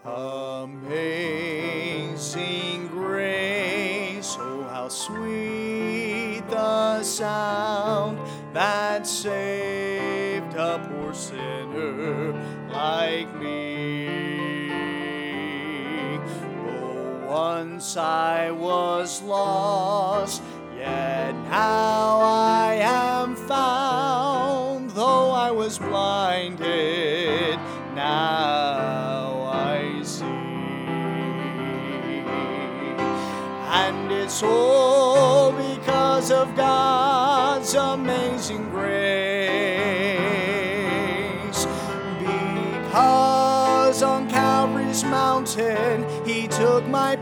Amazing grace, oh how sweet the sound that saved a poor sinner like me. Oh, once I was lost, yet now I am found. Though I was blinded, now I see. And it's all because of God's amazing grace. Because on Calvary's mountain He took my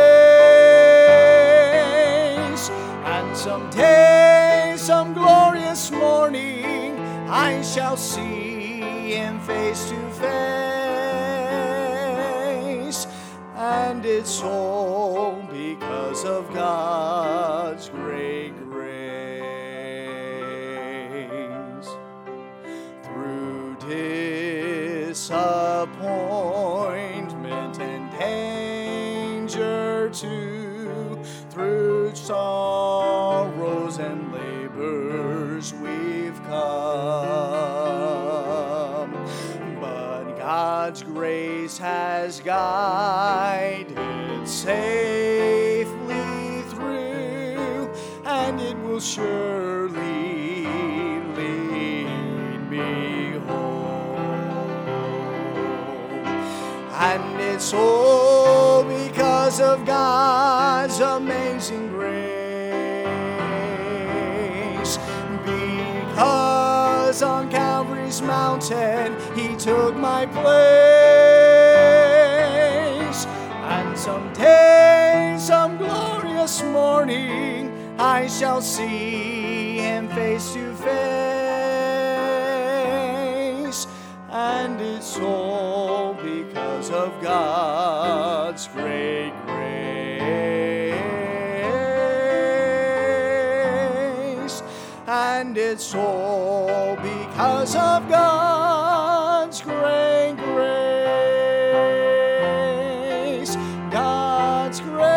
place. And someday, some glorious morning, I shall see Him face to face. And it's all because of God's great grace. Through disappointment and danger too, through sorrows and labors we've come, but God's grace has guided safely through, and it will surely lead me home. And it's all because of God's amazing grace. Because on Calvary's mountain He took my place. And someday, some glorious morning, I shall see Him face to face. And it's all because of God's great grace. And it's all because of God's great grace. God's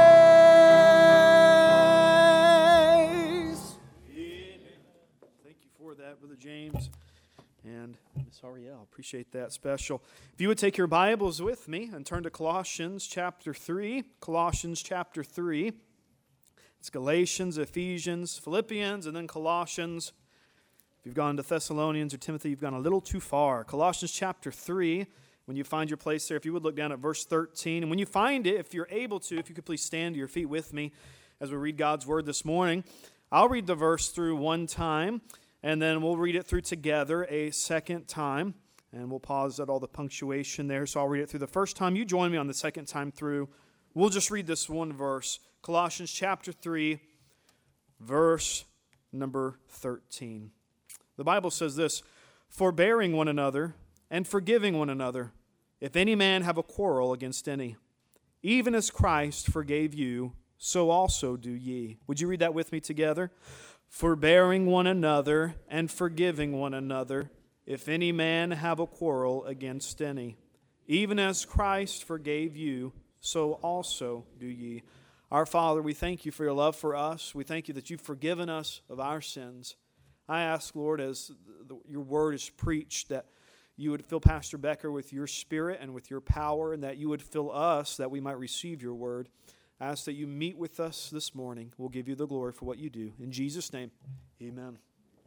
grace. Thank you for that, Brother James and Miss Ariel. Appreciate that special. If you would take your Bibles with me and turn to Colossians chapter 3. Colossians chapter 3. It's Galatians, Ephesians, Philippians, and then Colossians. If you've gone to Thessalonians or Timothy, you've gone a little too far. Colossians chapter 3, when you find your place there, if you would look down at verse 13. And when you find it, if you're able to, if you could please stand to your feet with me as we read God's Word this morning. I'll read the verse through one time, and then we'll read it through together a second time. And we'll pause at all the punctuation there, so I'll read it through the first time. You join me on the second time through. We'll just read this one verse. Colossians chapter 3, verse number 13. The Bible says this, forbearing one another and forgiving one another, if any man have a quarrel against any, even as Christ forgave you, so also do ye. Would you read that with me together? Forbearing one another and forgiving one another, if any man have a quarrel against any, even as Christ forgave you, so also do ye. Our Father, we thank you for your love for us. We thank you that you've forgiven us of our sins. I ask, Lord, as your word is preached, that you would fill Pastor Becker with your spirit and with your power, and that you would fill us that we might receive your word. I ask that you meet with us this morning. We'll give you the glory for what you do. In Jesus' name, amen.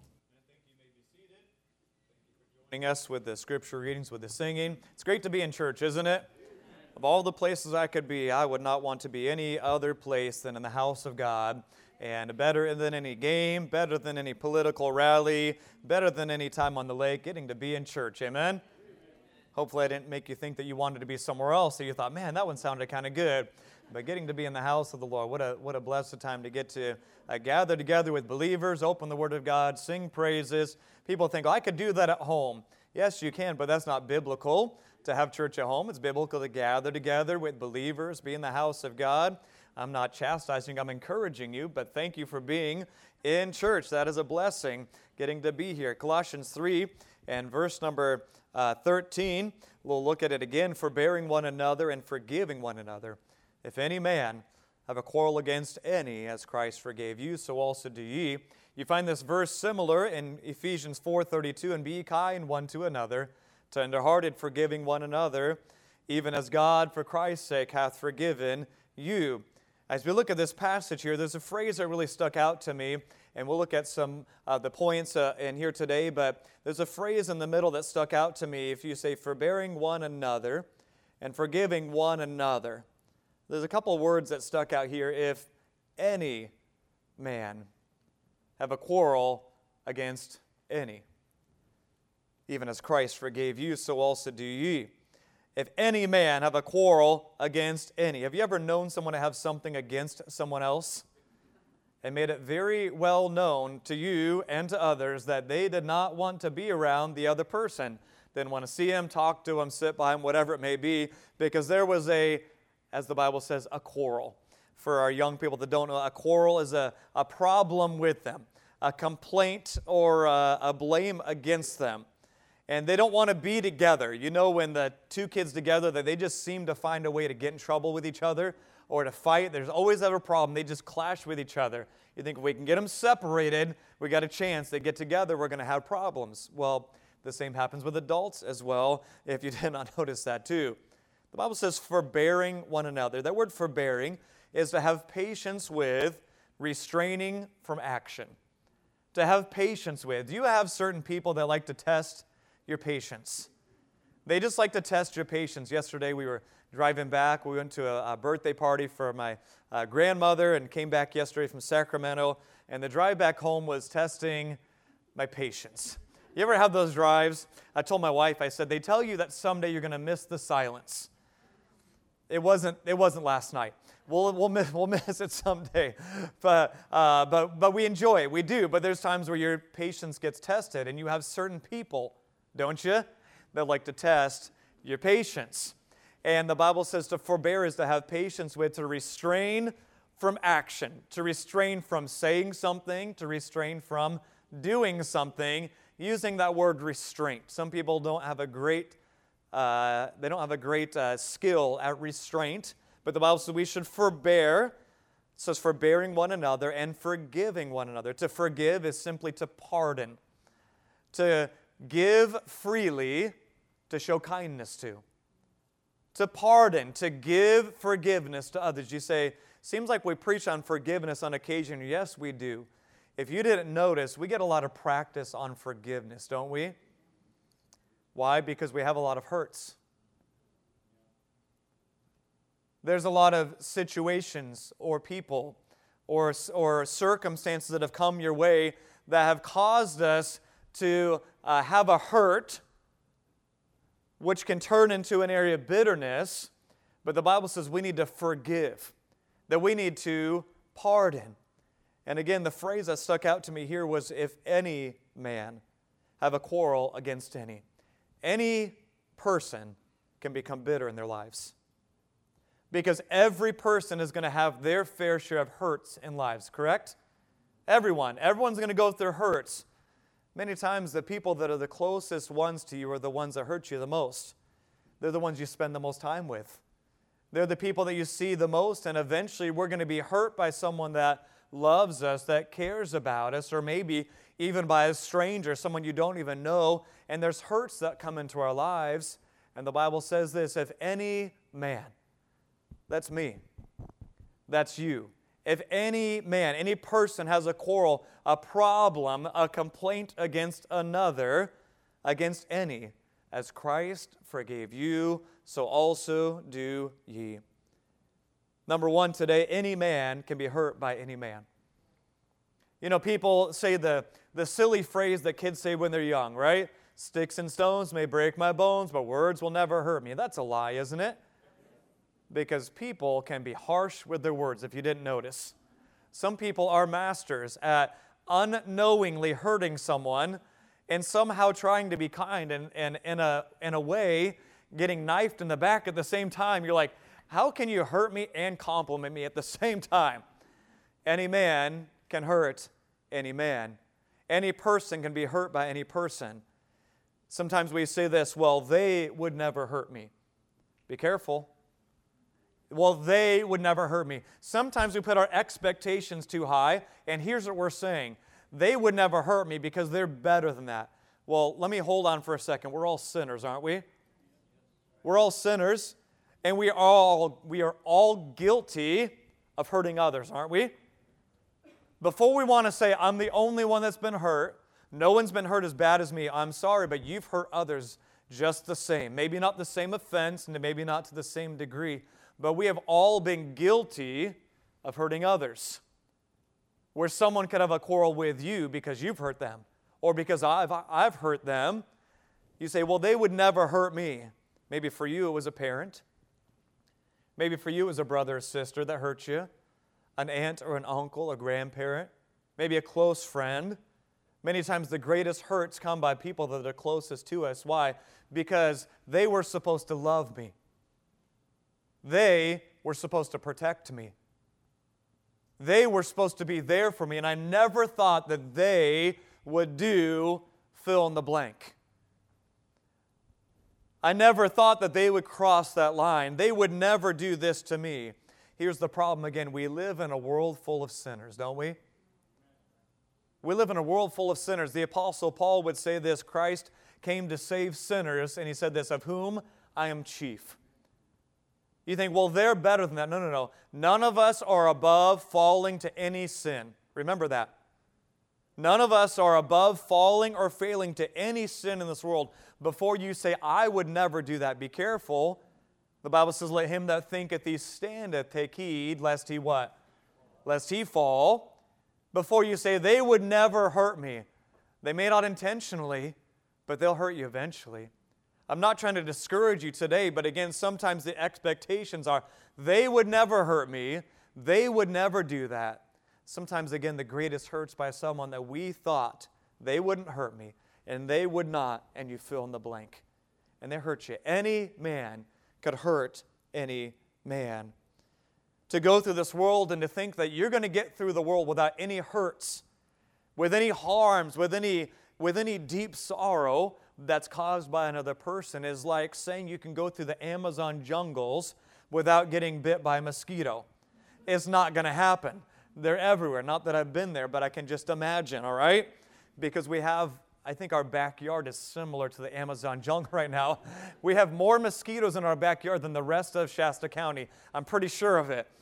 Joining us with the scripture readings, with the singing. It's great to be in church, isn't it? Of all the places I could be, I would not want to be any other place than in the house of God. And better than any game, better than any political rally, better than any time on the lake, getting to be in church. Amen? Hopefully I didn't make you think that you wanted to be somewhere else, so you thought, man, that one sounded kind of good. But getting to be in the house of the Lord, what a blessed time to get to gather together with believers, open the Word of God, sing praises. People think, oh, I could do that at home. Yes, you can, but that's not biblical to have church at home. It's biblical to gather together with believers, be in the house of God. I'm not chastising, I'm encouraging you, but thank you for being in church. That is a blessing, getting to be here. Colossians 3 and verse number 13, we'll look at it again. Forbearing one another and forgiving one another. If any man have a quarrel against any, as Christ forgave you, so also do ye. You find this verse similar in Ephesians 4:32, and be ye kind one to another, tender-hearted, forgiving one another, even as God for Christ's sake hath forgiven you. As we look at this passage here, there's a phrase that really stuck out to me, and we'll look at some of the points in here today, but there's a phrase in the middle that stuck out to me. If you say forbearing one another and forgiving one another, there's a couple of words that stuck out here. If any man have a quarrel against any, even as Christ forgave you, so also do ye. If any man have a quarrel against any. Have you ever known someone to have something against someone else? And made it very well known to you and to others that they did not want to be around the other person. Didn't want to see him, talk to him, sit by him, whatever it may be, because there was as the Bible says, a quarrel. For our young people that don't know, a quarrel is a problem with them, a complaint or a blame against them. And they don't want to be together. You know, when the two kids together, that they just seem to find a way to get in trouble with each other or to fight. There's always ever a problem. They just clash with each other. You think if we can get them separated, we got a chance. They get together, we're going to have problems. Well, the same happens with adults as well, if you did not notice that too. The Bible says forbearing one another. That word forbearing is to have patience with, restraining from action. To have patience with. Do you have certain people that like to test your patience? They just like to test your patience. Yesterday we were driving back. We went to a birthday party for my grandmother and came back yesterday from Sacramento. And the drive back home was testing my patience. You ever have those drives? I told my wife, I said, they tell you that someday you're going to miss the silence. It wasn't last night. We'll miss it someday, but we enjoy it. We do. But there's times where your patience gets tested, and you have certain people, don't you, that like to test your patience. And the Bible says to forbear is to have patience with, to restrain from action, to restrain from saying something, to restrain from doing something, using that word restraint. Some people don't have a great skill at restraint, but the Bible says we should forbear. It says forbearing one another and forgiving one another. To forgive is simply to pardon. To give freely, to show kindness to. To pardon, to give forgiveness to others. You say, seems like we preach on forgiveness on occasion. Yes, we do. If you didn't notice, we get a lot of practice on forgiveness, don't we? Why? Because we have a lot of hurts. There's a lot of situations or people or circumstances that have come your way that have caused us to have a hurt, which can turn into an area of bitterness. But the Bible says we need to forgive, that we need to pardon. And again, the phrase that stuck out to me here was, if any man have a quarrel against any. Any person can become bitter in their lives. Because every person is going to have their fair share of hurts in lives, correct? Everyone's going to go through hurts. Many times the people that are the closest ones to you are the ones that hurt you the most. They're the ones you spend the most time with. They're the people that you see the most, and eventually we're going to be hurt by someone that loves us, that cares about us, or maybe even by a stranger, someone you don't even know, and there's hurts that come into our lives. And the Bible says this, if any man, that's me, that's you, if any man, any person has a quarrel, a problem, a complaint against another, against any, as Christ forgave you, so also do ye. Number one today, any man can be hurt by any man. You know, people say the silly phrase that kids say when they're young, right? Sticks and stones may break my bones, but words will never hurt me. That's a lie, isn't it? Because people can be harsh with their words, if you didn't notice. Some people are masters at unknowingly hurting someone and somehow trying to be kind and in a way getting knifed in the back at the same time. You're like, How can you hurt me and compliment me at the same time? Any man can hurt any man. Any person can be hurt by any person. Sometimes we say this, well, they would never hurt me. Be careful. Well, they would never hurt me. Sometimes we put our expectations too high, and here's what we're saying. They would never hurt me because they're better than that. Well, let me hold on for a second. We're all sinners, aren't we? We're all sinners, and we are all guilty of hurting others, aren't we? Before we want to say, I'm the only one that's been hurt, no one's been hurt as bad as me, I'm sorry, but you've hurt others just the same. Maybe not the same offense, and maybe not to the same degree, but we have all been guilty of hurting others. Where someone could have a quarrel with you because you've hurt them, or because I've hurt them. You say, well, they would never hurt me. Maybe for you it was a parent. Maybe for you it was a brother or sister that hurt you, an aunt or an uncle, a grandparent, maybe a close friend. Many times the greatest hurts come by people that are closest to us. Why? Because they were supposed to love me. They were supposed to protect me. They were supposed to be there for me, and I never thought that they would do fill in the blank. I never thought that they would cross that line. They would never do this to me. Here's the problem again. We live in a world full of sinners, don't we? We live in a world full of sinners. The Apostle Paul would say this, Christ came to save sinners, and he said this, of whom I am chief. You think, well, they're better than that. No. None of us are above falling to any sin. Remember that. None of us are above falling or failing to any sin in this world. Before you say, I would never do that, be careful. The Bible says, let him that thinketh he standeth take heed, lest he what? Lest he fall. Before you say, they would never hurt me. They may not intentionally, but they'll hurt you eventually. I'm not trying to discourage you today, but again, sometimes the expectations are, they would never hurt me. They would never do that. Sometimes, again, the greatest hurts by someone that we thought they wouldn't hurt me, and they would not, and you fill in the blank. And they hurt you. Any man could hurt any man. To go through this world and to think that you're going to get through the world without any hurts, with any harms, with any deep sorrow that's caused by another person is like saying you can go through the Amazon jungles without getting bit by a mosquito. It's not going to happen. They're everywhere. Not that I've been there, but I can just imagine, all right? Because I think our backyard is similar to the Amazon jungle right now. We have more mosquitoes in our backyard than the rest of Shasta County. I'm pretty sure of it.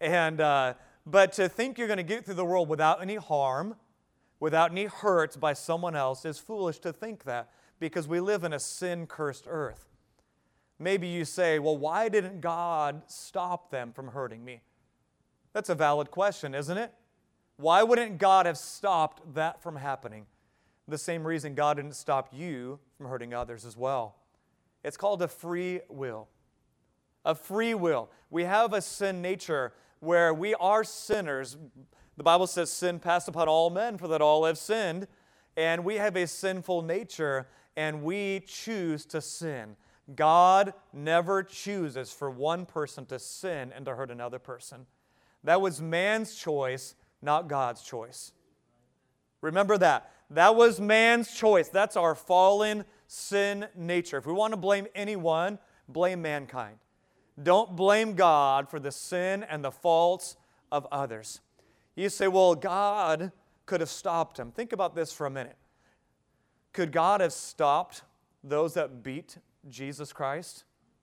But to think you're going to get through the world without any harm, without any hurts by someone else is foolish to think that, because we live in a sin-cursed earth. Maybe you say, well, why didn't God stop them from hurting me? That's a valid question, isn't it? Why wouldn't God have stopped that from happening? The same reason God didn't stop you from hurting others as well. It's called a free will. A free will. We have a sin nature where we are sinners. The Bible says sin passed upon all men, for that all have sinned. And we have a sinful nature, and we choose to sin. God never chooses for one person to sin and to hurt another person. That was man's choice, not God's choice. Remember that. That was man's choice. That's our fallen sin nature. If we want to blame anyone, blame mankind. Don't blame God for the sin and the faults of others. You say, well, God could have stopped him. Think about this for a minute. Could God have stopped those that beat Jesus Christ?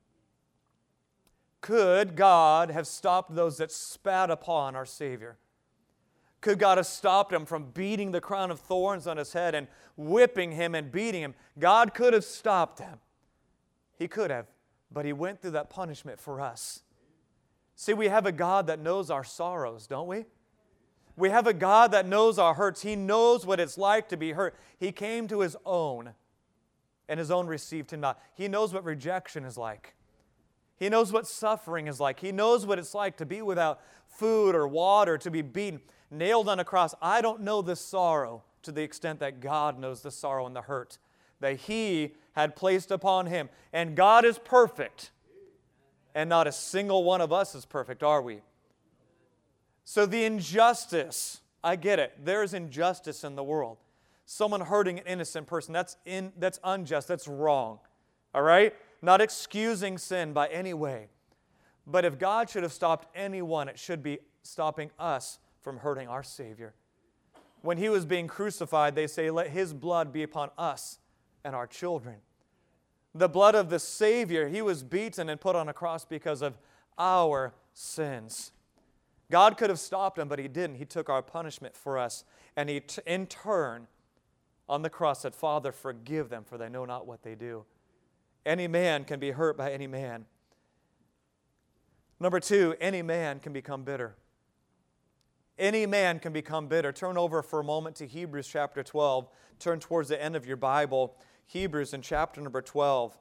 Could God have stopped those that spat upon our Savior? Could God have stopped him from beating the crown of thorns on his head and whipping him and beating him? God could have stopped him. He could have, but he went through that punishment for us. See, we have a God that knows our sorrows, don't we? We have a God that knows our hurts. He knows what it's like to be hurt. He came to his own, and his own received him not. He knows what rejection is like. He knows what suffering is like. He knows what it's like to be without food or water, to be beaten, nailed on a cross. I don't know this sorrow to the extent that God knows the sorrow and the hurt that he had placed upon him. And God is perfect. And not a single one of us is perfect, are we? So the injustice, I get it. There's injustice in the world. Someone hurting an innocent person, that's unjust, that's wrong. All right? Not excusing sin by any way. But if God should have stopped anyone, it should be stopping us from hurting our Savior. When He was being crucified, they say, let His blood be upon us and our children. The blood of the Savior, He was beaten and put on a cross because of our sins. God could have stopped Him, but He didn't. He took our punishment for us. And He, in turn, on the cross said, Father, forgive them, for they know not what they do. Any man can be hurt by any man. Number 2, any man can become bitter. Any man can become bitter. Turn over for a moment to Hebrews chapter 12. Turn towards the end of your Bible. Hebrews in chapter number 12.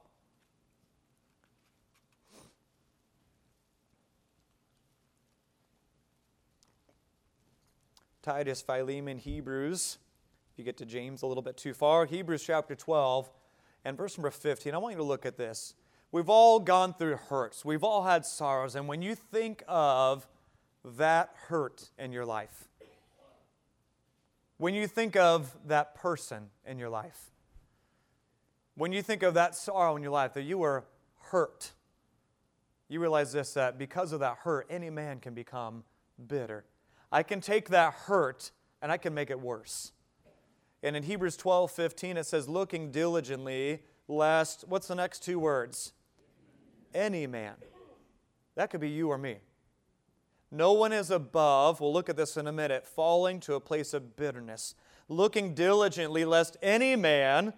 Titus, Philemon, Hebrews. If you get to James a little bit too far. Hebrews chapter 12 and verse number 15. I want you to look at this. We've all gone through hurts. We've all had sorrows. And when you think of that hurt in your life, when you think of that person in your life, when you think of that sorrow in your life, that you were hurt, you realize this, that because of that hurt, any man can become bitter. I can take that hurt and I can make it worse. And in Hebrews 12:15 it says, looking diligently, lest, what's the next 2 words? Any man. That could be you or me. No one is above, we'll look at this in a minute, falling to a place of bitterness. Looking diligently, lest any man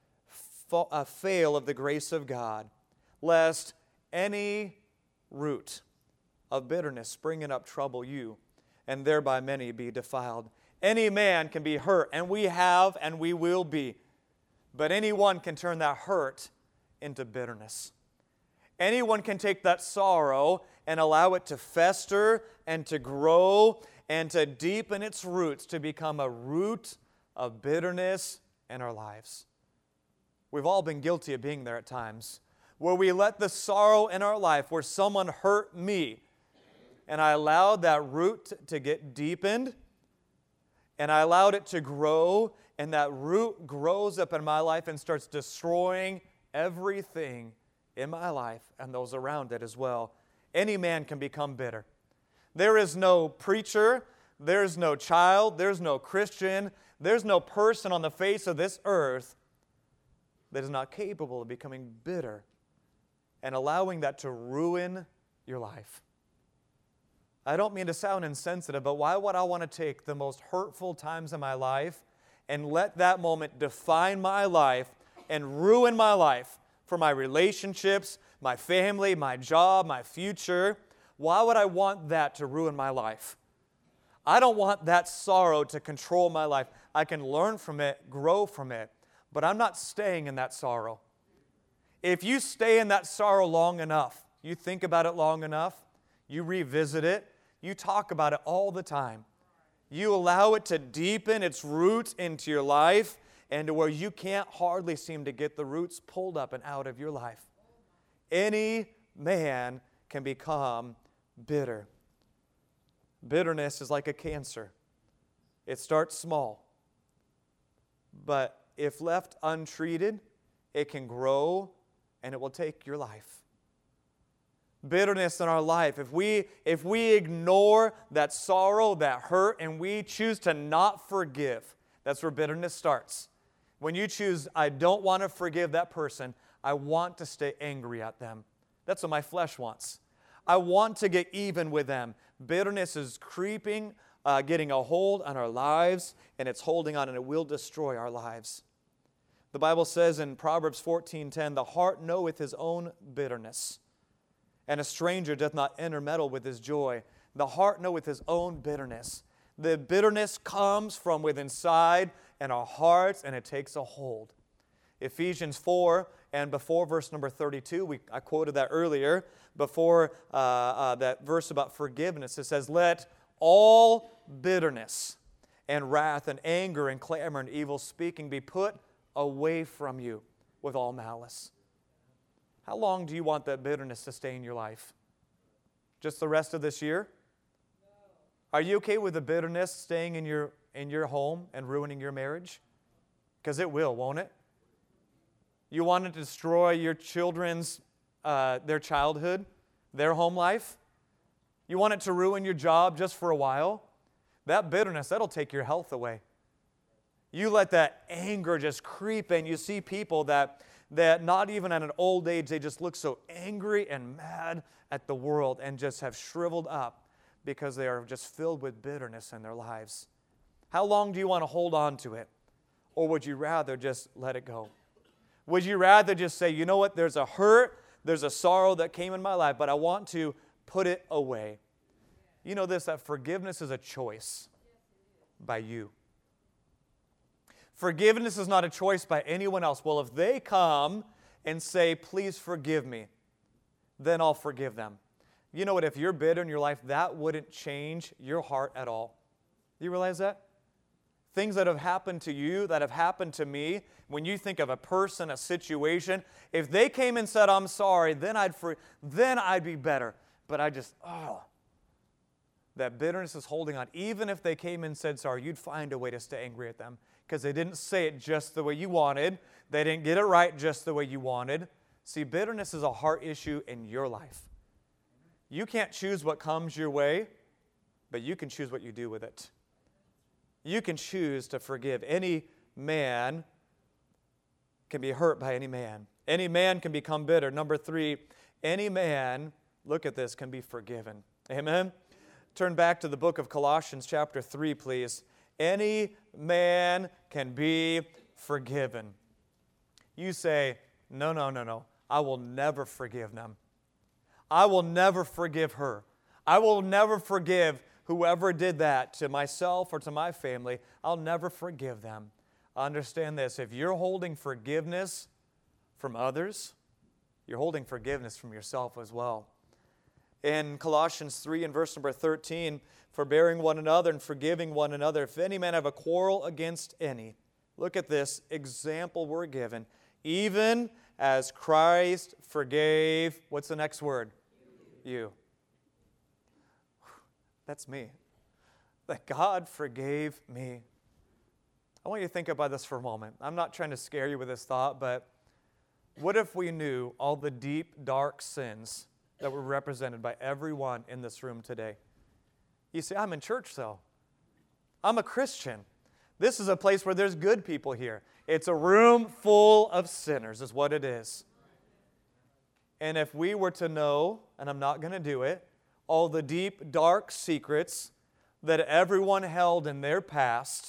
fail of the grace of God, lest any root of bitterness springing up trouble you, and thereby many be defiled. Any man can be hurt, and we have and we will be. But anyone can turn that hurt into bitterness. Anyone can take that sorrow and allow it to fester and to grow and to deepen its roots to become a root of bitterness in our lives. We've all been guilty of being there at times, where we let the sorrow in our life, where someone hurt me, and I allowed that root to get deepened, and I allowed it to grow, and that root grows up in my life and starts destroying everything in my life and those around it as well. Any man can become bitter. There is no preacher, there's no child, there's no Christian, there's no person on the face of this earth that is not capable of becoming bitter and allowing that to ruin your life. I don't mean to sound insensitive, but why would I want to take the most hurtful times in my life and let that moment define my life and ruin my life for my relationships, my family, my job, my future? Why would I want that to ruin my life? I don't want that sorrow to control my life. I can learn from it, grow from it, but I'm not staying in that sorrow. If you stay in that sorrow long enough, you think about it long enough, you revisit it, you talk about it all the time, you allow it to deepen its roots into your life and to where you can't hardly seem to get the roots pulled up and out of your life. Any man can become bitter. Bitterness is like a cancer. It starts small, but if left untreated, it can grow and it will take your life. Bitterness in our life, if we ignore that sorrow, that hurt, and we choose to not forgive, that's where bitterness starts. When you choose, I don't want to forgive that person, I want to stay angry at them. That's what my flesh wants. I want to get even with them. Bitterness is creeping, getting a hold on our lives, and it's holding on, and it will destroy our lives. The Bible says in Proverbs 14:10, the heart knoweth his own bitterness, and a stranger doth not intermeddle with his joy. The heart knoweth his own bitterness. The bitterness comes from within inside and our hearts, and it takes a hold. Ephesians 4 and before verse number 32, I quoted that earlier, before that verse about forgiveness, it says, let all bitterness and wrath and anger and clamor and evil speaking be put away from you with all malice. How long do you want that bitterness to stay in your life? Just the rest of this year? Are you okay with the bitterness staying in your home and ruining your marriage? Because it will, won't it? You want it to destroy your children's, their childhood, their home life? You want it to ruin your job just for a while? That bitterness, that'll take your health away. You let that anger just creep in. You see people that not even at an old age, they just look so angry and mad at the world and just have shriveled up because they are just filled with bitterness in their lives. How long do you want to hold on to it? Or would you rather just let it go? Would you rather just say, you know what, there's a hurt, there's a sorrow that came in my life, but I want to put it away. You know this, that forgiveness is a choice by you. Forgiveness is not a choice by anyone else. Well, if they come and say, please forgive me, then I'll forgive them. You know what, if you're bitter in your life, that wouldn't change your heart at all. Do you realize that? Things that have happened to you, that have happened to me, when you think of a person, a situation, if they came and said, I'm sorry, then I'd be better. But that bitterness is holding on. Even if they came and said sorry, you'd find a way to stay angry at them because they didn't say it just the way you wanted. They didn't get it right just the way you wanted. See, bitterness is a heart issue in your life. You can't choose what comes your way, but you can choose what you do with it. You can choose to forgive. Any man can be hurt by any man. Any man can become bitter. Number 3, any man, look at this, can be forgiven. Amen? Turn back to the book of Colossians chapter 3, please. Any man can be forgiven. You say, no. I will never forgive them. I will never forgive her. I will never forgive whoever did that to myself or to my family. I'll never forgive them. Understand this. If you're holding forgiveness from others, you're holding forgiveness from yourself as well. In Colossians 3 and verse number 13, forbearing one another and forgiving one another. If any man have a quarrel against any, look at this example we're given. Even as Christ forgave, what's the next word? You. That's me. That God forgave me. I want you to think about this for a moment. I'm not trying to scare you with this thought, but what if we knew all the deep, dark sins that were represented by everyone in this room today? You say, I'm in church though. I'm a Christian. This is a place where there's good people here. It's a room full of sinners is what it is. And if we were to know, and I'm not going to do it, all the deep, dark secrets that everyone held in their past,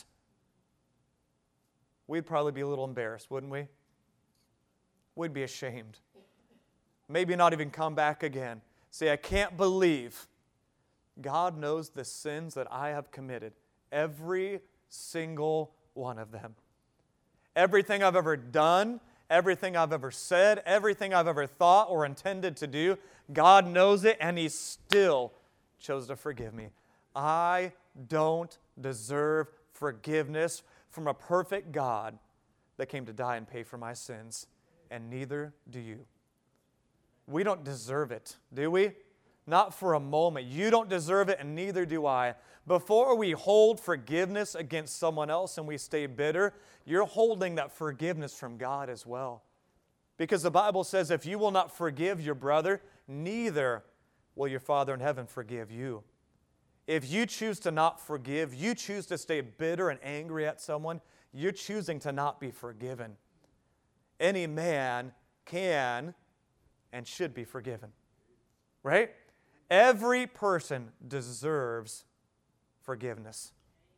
we'd probably be a little embarrassed, wouldn't we? We'd be ashamed. Maybe not even come back again. Say, I can't believe God knows the sins that I have committed. Every single one of them. Everything I've ever done, everything I've ever said, everything I've ever thought or intended to do, God knows it, and He still chose to forgive me. I don't deserve forgiveness from a perfect God that came to die and pay for my sins, and neither do you. We don't deserve it, do we? Not for a moment. You don't deserve it, and neither do I. Before we hold forgiveness against someone else and we stay bitter, you're holding that forgiveness from God as well. Because the Bible says if you will not forgive your brother, neither will your Father in heaven forgive you. If you choose to not forgive, you choose to stay bitter and angry at someone, you're choosing to not be forgiven. Any man can and should be forgiven. Right? Every person deserves forgiveness.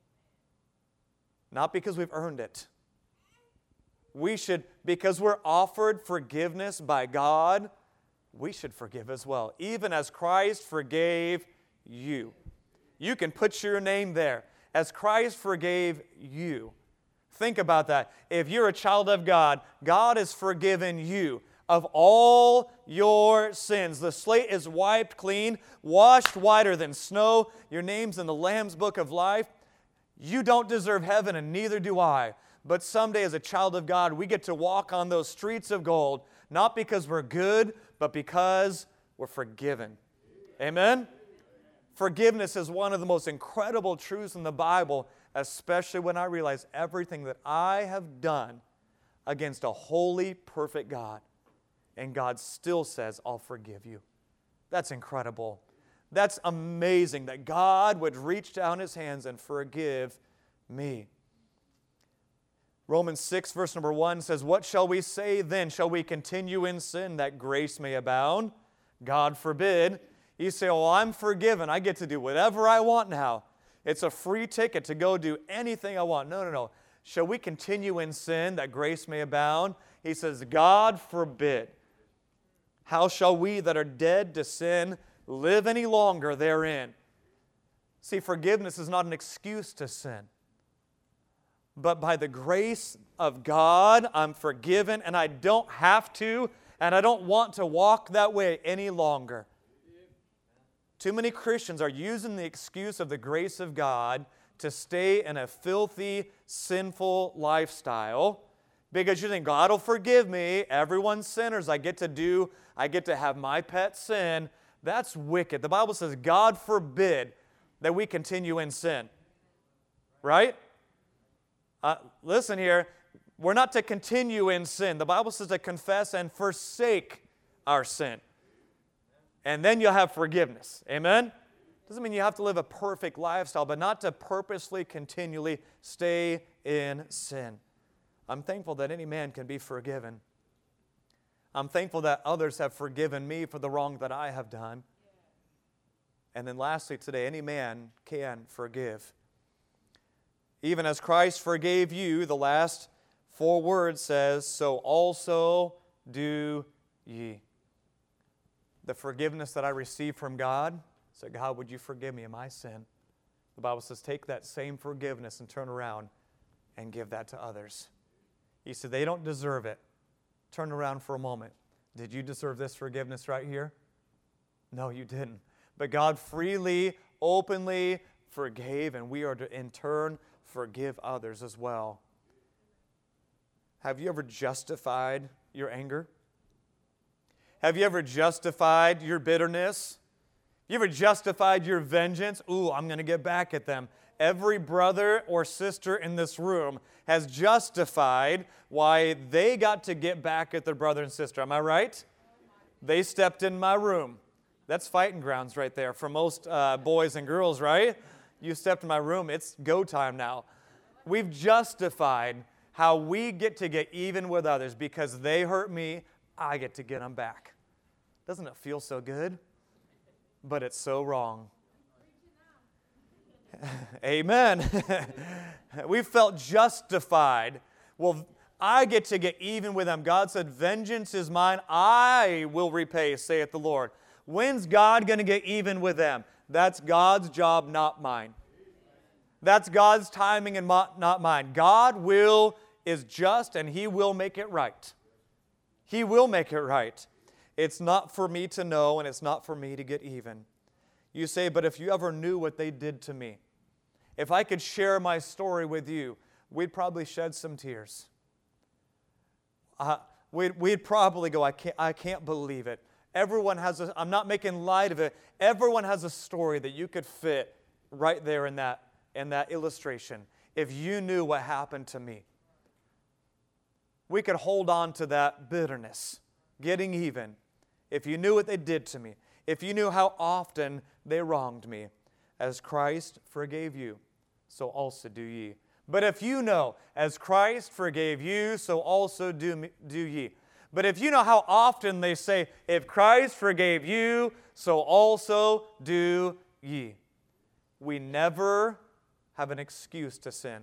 Not because we've earned it. We should, because we're offered forgiveness by God, we should forgive as well. Even as Christ forgave you. You can put your name there. As Christ forgave you. Think about that. If you're a child of God, God has forgiven you of all your sins. The slate is wiped clean, washed whiter than snow. Your name's in the Lamb's Book of Life. You don't deserve heaven, and neither do I. But someday as a child of God, we get to walk on those streets of gold, not because we're good, but because we're forgiven. Amen? Forgiveness is one of the most incredible truths in the Bible, especially when I realize everything that I have done against a holy, perfect God. And God still says, I'll forgive you. That's incredible. That's amazing that God would reach down His hands and forgive me. Romans 6, verse number 1 says, what shall we say then? Shall we continue in sin that grace may abound? God forbid. You say, oh, I'm forgiven. I get to do whatever I want now. It's a free ticket to go do anything I want. No. Shall we continue in sin that grace may abound? He says, God forbid. How shall we that are dead to sin live any longer therein? See, forgiveness is not an excuse to sin. But by the grace of God, I'm forgiven, and I don't have to, and I don't want to walk that way any longer. Too many Christians are using the excuse of the grace of God to stay in a filthy, sinful lifestyle because you think, God will forgive me. Everyone's sinners. I get to have my pet sin. That's wicked. The Bible says, God forbid that we continue in sin. Right? Listen here, we're not to continue in sin. The Bible says to confess and forsake our sin. And then you'll have forgiveness. Amen? Doesn't mean you have to live a perfect lifestyle, but not to purposely, continually stay in sin. I'm thankful that any man can be forgiven. I'm thankful that others have forgiven me for the wrong that I have done. And then lastly today, any man can forgive. Even as Christ forgave you, the last 4 words says, so also do ye. The forgiveness that I receive from God, so God, would you forgive me of my sin? The Bible says, take that same forgiveness and turn around and give that to others. He said, they don't deserve it. Turn around for a moment. Did you deserve this forgiveness right here? No, you didn't. But God freely, openly forgave, and we are to, in turn, forgive others as well. Have you ever justified your anger? Have you ever justified your bitterness? You ever justified your vengeance? Ooh, I'm going to get back at them. Every brother or sister in this room has justified why they got to get back at their brother and sister. Am I right? They stepped in my room. That's fighting grounds right there for most boys and girls, right? You stepped in my room. It's go time now. We've justified how we get to get even with others because they hurt me, I get to get them back. Doesn't it feel so good? But it's so wrong. Amen. We felt justified. Well, I get to get even with them. God said, vengeance is mine. I will repay, saith the Lord. When's God going to get even with them? That's God's job, not mine. That's God's timing and not mine. God is just and He will make it right. He will make it right. It's not for me to know and it's not for me to get even. You say, but if you ever knew what they did to me, if I could share my story with you, we'd probably shed some tears. We'd probably go, I can't believe it. Everyone has I'm not making light of it. Everyone has a story that you could fit right there in that illustration. If you knew what happened to me, we could hold on to that bitterness, getting even. If you knew what they did to me, if you knew how often they wronged me, as Christ forgave you, so also do ye. But if you know, as Christ forgave you, so also do ye. But if you know how often they say, if Christ forgave you, so also do ye. We never have an excuse to sin.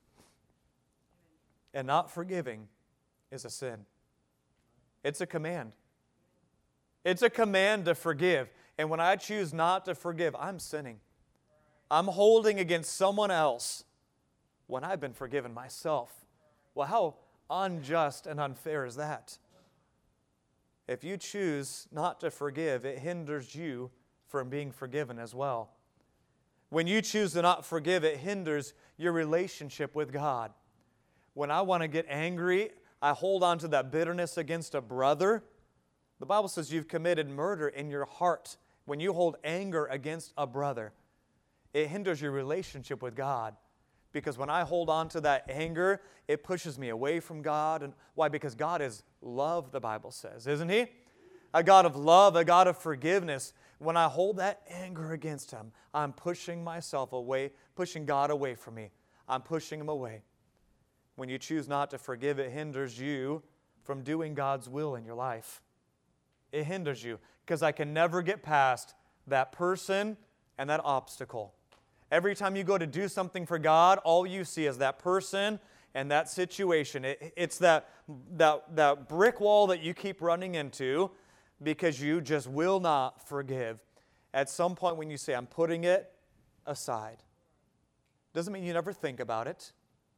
And not forgiving is a sin. It's a command. It's a command to forgive. And when I choose not to forgive, I'm sinning. I'm holding against someone else when I've been forgiven myself. Well, how unjust and unfair is that? If you choose not to forgive, it hinders you from being forgiven as well. When you choose to not forgive, it hinders your relationship with God. when I want to get angry, I hold on to that bitterness against a brother. The Bible says you've committed murder in your heart when you hold anger against a brother. It hinders your relationship with God. Because when I hold on to that anger, it pushes me away from God. And why? Because God is love, the Bible says, isn't He? A God of love, a God of forgiveness. When I hold that anger against Him, I'm pushing myself away, pushing God away from me. I'm pushing Him away. When you choose not to forgive, it hinders you from doing God's will in your life. It hinders you because I can never get past that person and that obstacle. Every time you go to do something for God, all you see is that person and that situation. It's that brick wall that you keep running into because you just will not forgive. At some point when you say, I'm putting it aside, doesn't mean you never think about it.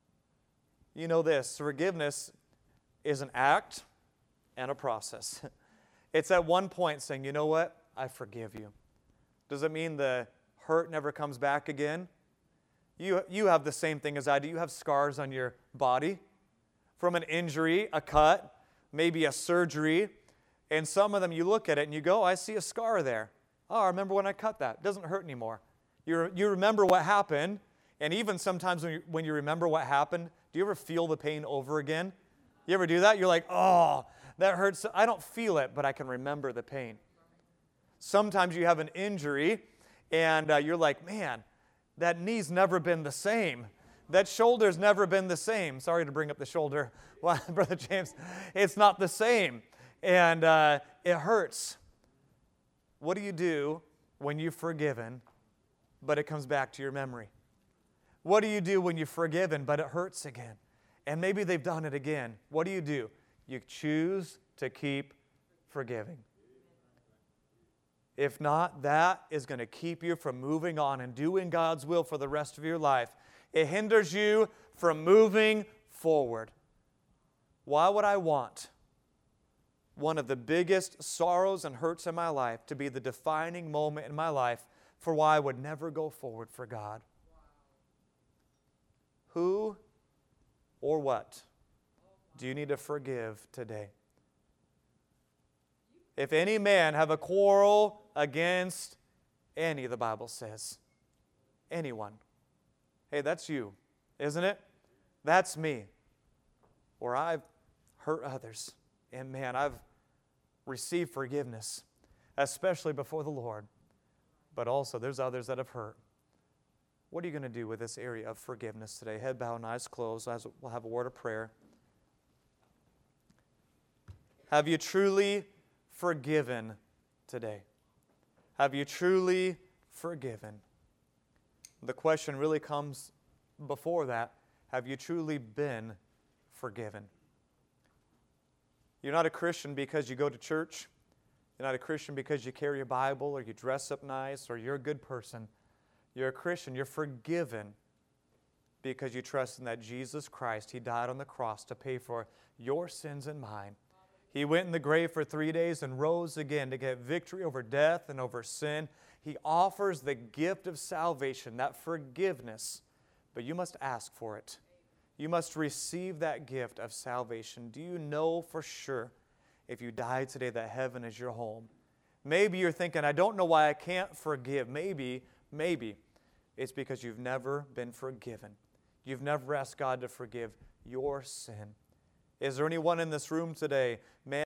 You know this, forgiveness is an act and a process. It's at one point saying, you know what, I forgive you. Does it mean the hurt never comes back again? You have the same thing as I do. You have scars on your body from an injury, a cut, maybe a surgery. And some of them you look at it and you go, I see a scar there. Oh, I remember when I cut that. It doesn't hurt anymore. You remember what happened. And even sometimes when you remember what happened, do you ever feel the pain over again? You ever do that? You're like, oh, that hurts. I don't feel it, but I can remember the pain. Sometimes you have an injury and you're like, man, that knee's never been the same. That shoulder's never been the same. Sorry to bring up the shoulder, well, Brother James. It's not the same. And it hurts. What do you do when you've forgiven, but it comes back to your memory? What do you do when you've forgiven, but it hurts again? And maybe they've done it again. What do? You choose to keep forgiving. If not, that is going to keep you from moving on and doing God's will for the rest of your life. It hinders you from moving forward. Why would I want one of the biggest sorrows and hurts in my life to be the defining moment in my life for why I would never go forward for God? Who or what do you need to forgive today? If any man have a quarrel against any, the Bible says. Anyone. Hey, that's you, isn't it? That's me. Or I've hurt others. And man, I've received forgiveness, especially before the Lord. But also, there's others that have hurt. What are you going to do with this area of forgiveness today? Head bowed and eyes closed. We'll have a word of prayer. Have you truly forgiven today? Have you truly forgiven? The question really comes before that. Have you truly been forgiven? You're not a Christian because you go to church. You're not a Christian because you carry a Bible or you dress up nice or you're a good person. You're a Christian. You're forgiven because you trust in that Jesus Christ, He died on the cross to pay for your sins and mine. He went in the grave for 3 days and rose again to get victory over death and over sin. He offers the gift of salvation, that forgiveness, but you must ask for it. You must receive that gift of salvation. Do you know for sure, if you die today, that heaven is your home? Maybe you're thinking, I don't know why I can't forgive. Maybe it's because you've never been forgiven. You've never asked God to forgive your sin. Is there anyone in this room today, man,